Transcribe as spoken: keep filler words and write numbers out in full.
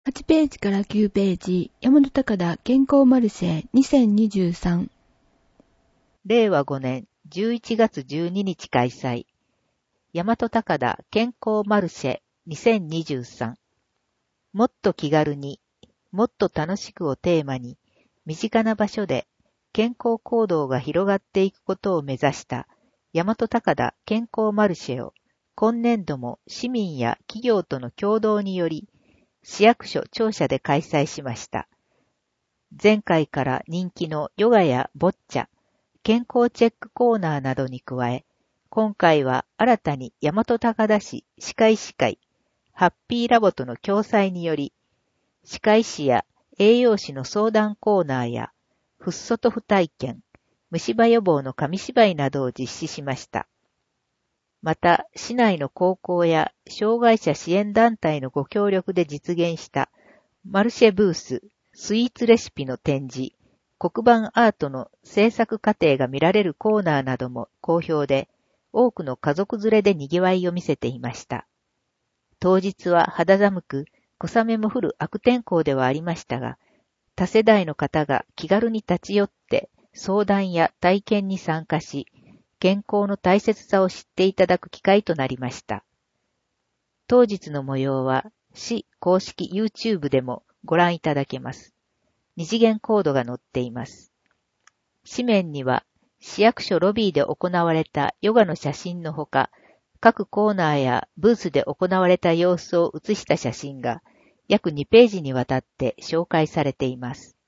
はちページからきゅうページ、山野高田健康マルシェにせんにじゅうさん。 れいわごねんじゅういちがつじゅうににち開催。大和高田健康マルシェにせんにじゅうさん。もっと気軽に、もっと楽しくをテーマに、身近な場所で健康行動が広がっていくことを目指した大和高田健康マルシェを今年度も市民や企業との共同により市役所庁舎で開催しました。前回から人気のヨガやボッチャ、健康チェックコーナーなどに加え、今回は新たに大和高田市歯科医師会、ハッピーラボとの共催により、歯科医師や栄養士の相談コーナーや、フッ素塗布体験、虫歯予防の紙芝居などを実施しました。また、市内の高校や障害者支援団体のご協力で実現したマルシェブース、スイーツレシピの展示、黒板アートの制作過程が見られるコーナーなども好評で、多くの家族連れで賑わいを見せていました。当日は肌寒く、小雨も降る悪天候ではありましたが、多世代の方が気軽に立ち寄って相談や体験に参加し、健康の大切さを知っていただく機会となりました。当日の模様は市公式 YouTube でもご覧いただけます。二次元コードが載っています。紙面には市役所ロビーで行われたヨガの写真のほか、各コーナーやブースで行われた様子を写した写真が約にページにわたって紹介されています。